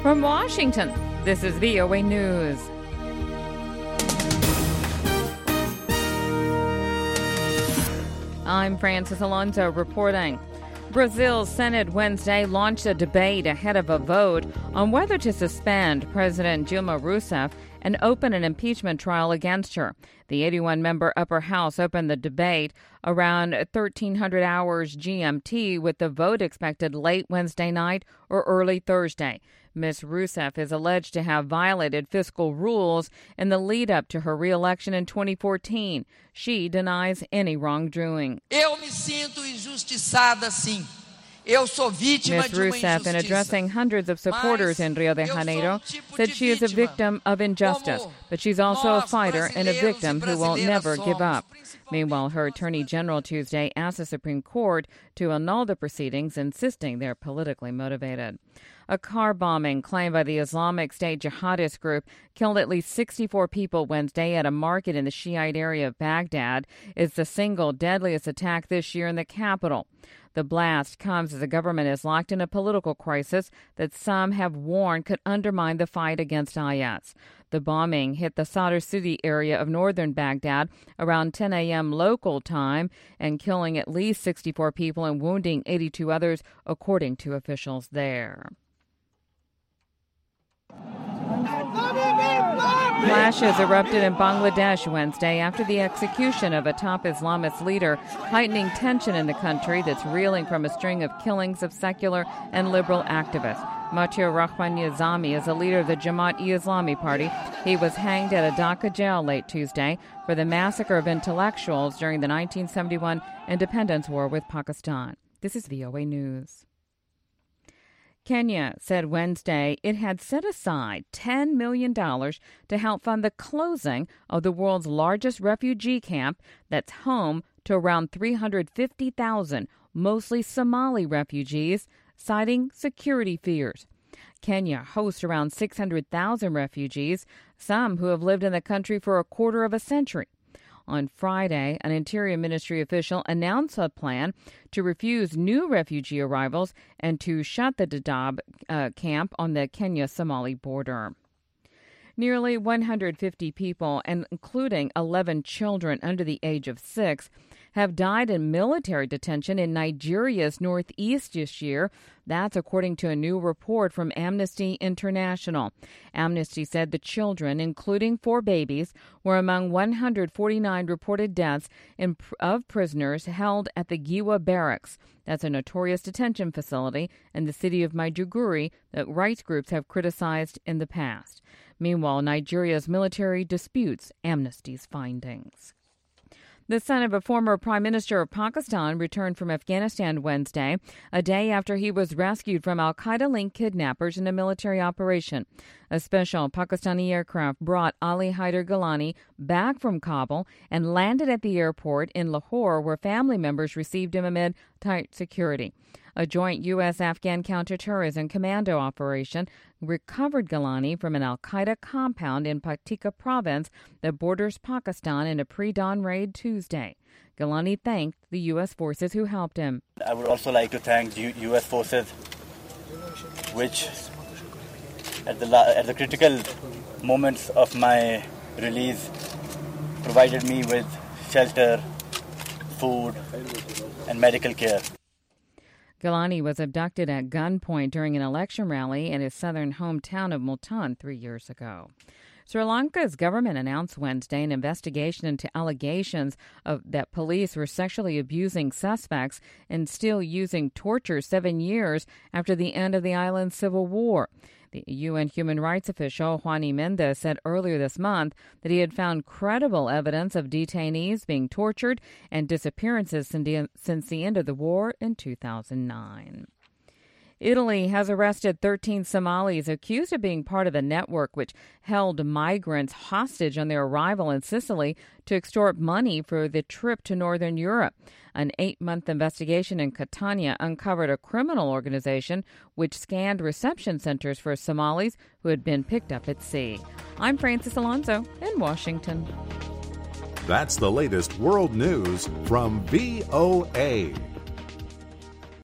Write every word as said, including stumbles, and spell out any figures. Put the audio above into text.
From Washington, this is V O A News. I'm Francis Alonso reporting. Brazil's Senate Wednesday launched a debate ahead of a vote on whether to suspend President Dilma Rousseff and open an impeachment trial against her. The eighty-one-member upper house opened the debate around thirteen hundred hours G M T, with the vote expected late Wednesday night or early Thursday. Miz Rousseff is alleged to have violated fiscal rules in the lead-up to her re-election in twenty fourteen. She denies any wrongdoing. Eu me sinto injustiçada, sim. Eu sou vítima Miz de uma Rousseff, in injustiça. addressing hundreds of supporters in Rio de Janeiro, said she is a victim of injustice, but she's also a fighter and a victim who will never give up. Meanwhile, her attorney general Tuesday asked the Supreme Court to annul the proceedings, insisting they're politically motivated. A car bombing claimed by the Islamic State jihadist group killed at least sixty-four people Wednesday at a market in the Shiite area of Baghdad. It's the single deadliest attack this year in the capital. The blast comes as the government is locked in a political crisis that some have warned could undermine the fight against I S. The bombing hit the Sadr City area of northern Baghdad around ten a.m. local time and killing at least sixty-four people and wounding eighty-two others, according to officials there. Clashes erupted in Bangladesh Wednesday after the execution of a top Islamist leader, heightening tension in the country that's reeling from a string of killings of secular and liberal activists. Matiur Rahman Nizami is a leader of the Jamaat-e-Islami party. He was hanged at a Dhaka jail late Tuesday for the massacre of intellectuals during the nineteen seventy-one independence war with Pakistan. This is V O A News. Kenya said Wednesday it had set aside ten million dollars to help fund the closing of the world's largest refugee camp that's home to around three hundred fifty thousand, mostly Somali refugees, citing security fears. Kenya hosts around six hundred thousand refugees, some who have lived in the country for a quarter of a century. On Friday, an Interior Ministry official announced a plan to refuse new refugee arrivals and to shut the Dadaab uh, camp on the Kenya-Somali border. Nearly one hundred fifty people, and including eleven children under the age of six, have died in military detention in Nigeria's northeast this year. That's according to a new report from Amnesty International. Amnesty said the children, including four babies, were among one hundred forty-nine reported deaths in, of prisoners held at the Giwa Barracks. That's a notorious detention facility in the city of Maiduguri that rights groups have criticized in the past. Meanwhile, Nigeria's military disputes Amnesty's findings. The son of a former prime minister of Pakistan returned from Afghanistan Wednesday, a day after he was rescued from al-Qaeda-linked kidnappers in a military operation. A special Pakistani aircraft brought Ali Haider Gilani back from Kabul and landed at the airport in Lahore, where family members received him amid tight security. A joint U S Afghan counterterrorism commando operation recovered Gilani from an al-Qaeda compound in Paktika province that borders Pakistan in a pre-dawn raid Tuesday. Gilani thanked the U S forces who helped him. I would also like to thank the U S forces, which at the, la- at the critical moments of my release provided me with shelter, food, and medical care. Gilani was abducted at gunpoint during an election rally in his southern hometown of Multan three years ago. Sri Lanka's government announced Wednesday an investigation into allegations of that police were sexually abusing suspects and still using torture seven years after the end of the island's civil war. The U N human rights official Juani Mendes said earlier this month that he had found credible evidence of detainees being tortured and disappearances since the end of the war in two thousand nine. Italy has arrested thirteen Somalis accused of being part of a network which held migrants hostage on their arrival in Sicily to extort money for the trip to northern Europe. An eight-month investigation in Catania uncovered a criminal organization which scanned reception centers for Somalis who had been picked up at sea. I'm Francis Alonso in Washington. That's the latest world news from V O A.